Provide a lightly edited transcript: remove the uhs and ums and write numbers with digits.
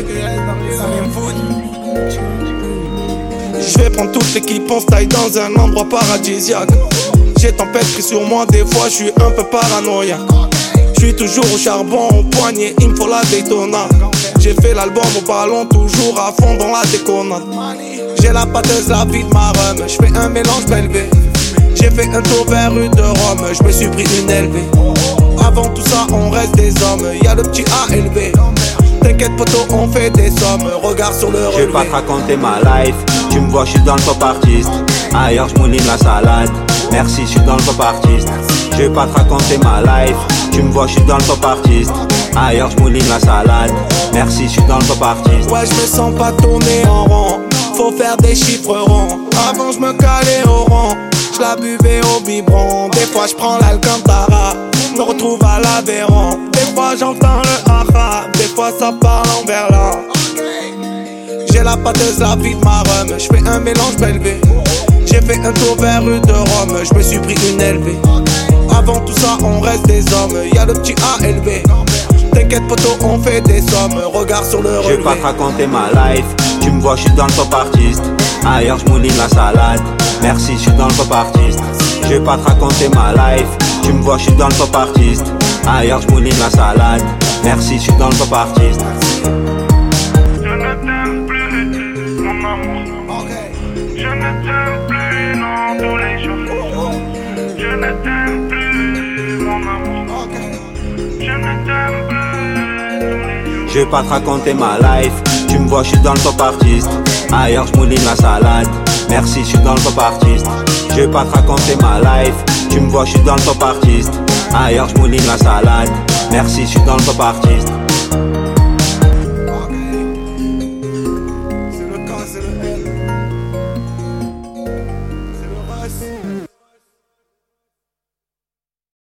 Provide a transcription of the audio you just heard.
Je vais prendre toute l'équipe en style dans un endroit paradisiaque. J'ai tempête pris sur moi, des fois je suis un peu paranoïaque. Je suis toujours au charbon, au poignet, il me faut la Daytona. J'ai fait l'album au ballon, toujours à fond dans la déconnade. J'ai la pâteuse, la vie de ma rhum, je fais un mélange belvé. J'ai fait un tour vers rue de Rome, je me suis pris une élevée. Avant tout ça on reste des hommes, y'a le petit ALB. T'inquiète poto, on fait des sommes, regarde sur le relevé. Je vais pas te raconter ma life, tu me vois, je suis dans le top artiste. Ailleurs je mouline la salade, merci, je suis dans le top artiste. Je vais pas te raconter ma life, tu me vois, je suis dans le top artiste. Ailleurs je mouline la salade, merci, je suis dans le top artiste. Ouais, je me sens pas tourner en rond, faut faire des chiffres ronds. Avant je me calais au rond, je la buvais au biberon. Des fois je prends l'Alcantara, me retrouve à l'Aveyron. Des fois j'entends le haha, des fois ça parle en verlan. J'ai la pâteuse, la vie de ma rhum, je fais un mélange belvé. J'ai fait un tour vers rue de Rome, je me suis pris une élevée. Avant tout ça on reste des hommes, y'a le petit ALB. T'inquiète poto, on fait des sommes, regarde sur le relevé. Je vais pas te raconter ma life, tu me vois, je suis dans le top artiste. Ailleurs je mouline la salade, merci, je suis dans le top artiste. Je vais pas te raconter ma life, tu me vois, je suis dans le top artiste. Ailleurs je mouline la salade, merci, je suis dans le top artiste. Je ne t'aime plus, mon amour. Je ne t'aime plus, non, tous les jours. Je ne t'aime plus, mon amour. Je ne t'aime plus, tous les jours. Je vais pas te raconter ma life, tu me vois, je suis dans le top artiste. Ailleurs je mouline la salade, merci, je suis dans le top artiste. Je vais pas te raconter ma life, tu me vois, je suis dans le top artiste. Ailleurs je mouline la salade, merci, je suis dans le top artiste.